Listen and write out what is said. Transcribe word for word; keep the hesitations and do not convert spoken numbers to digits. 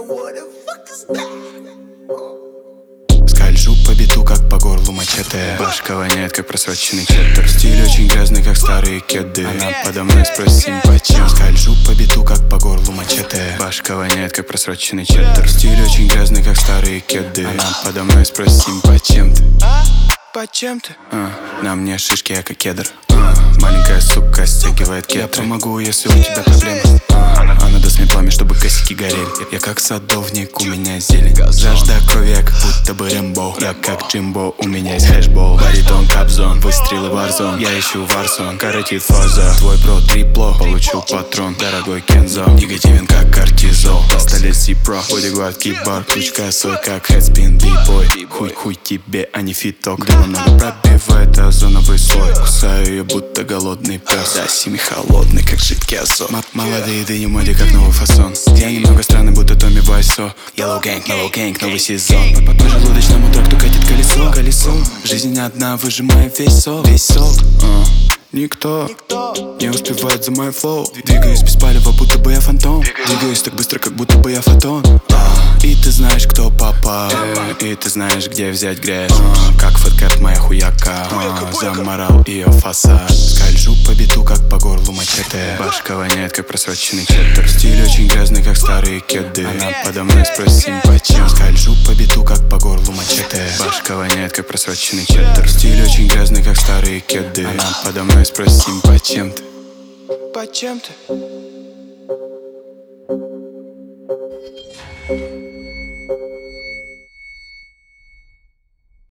Скольжу по биту, как по горлу мачете. Башка воняет, как просроченный четтер. Стиль очень грязный, как старые кеды. Она подо мной, спросим, почем. Скольжу по биту, как по горлу мачете. Башка воняет, как просроченный четтер. Стиль очень грязный, как старые кеды. Она подо мной, спросим, почем ты? Почем ты? А, на мне шишки, я как кедр. а, Маленькая сука стягивает кетры. Я помогу, если у тебя проблемы. а, Она даст мне пламя, чтобы косяки горели. Я как садовник, у меня зелень. Жажда крови, я как будто бы Рэмбо. Я как Джимбо, у меня есть хэшбол. Баритон, капзон, выстрелы варзон. Я ищу варсон, коротит фаза. Твой про трипло, получу патрон. Дорогой Кензо, негативен как кортизол. Пистолет Си-Про, бодигвард, кибар. Ключ косой, как хедспин, бибой. Хуй, хуй тебе, а не фиток. Дыма много пробивает озоновый слой. Кусаю ее, будто голодный пес. Да, сими холодный, как жидкий озон. Молодые дыни в моде, как новый фасон. Я немного странный, будто Томми Вайсо. Yellow Gang, Yellow Gang, новый сезон. По желудочному тракту катит колесо. Колесо, жизнь одна, выжимая весь сок. Весь сок, uh. Никто не успевает за мой флоу. Двигаюсь без палева, будто бы я фантом. Двигаюсь так быстро, как будто бы я фотон. а, И ты знаешь, кто папа, э, и ты знаешь, где взять грязь. а, Как фэткэп моя хуяка, а, заморал ее фасад. Скольжу по биту, как по горлу мачете. Башка воняет, как просроченный четтер. Стиль очень грязный, как старые кеды. Она подо мной, спросим, почем. Скольжу по биту, как по горлу мачете. Башка воняет, как просроченный четтер. Стиль очень грязный, как старые кеды. Она подо мной, спросим, почем ты? Почем ты?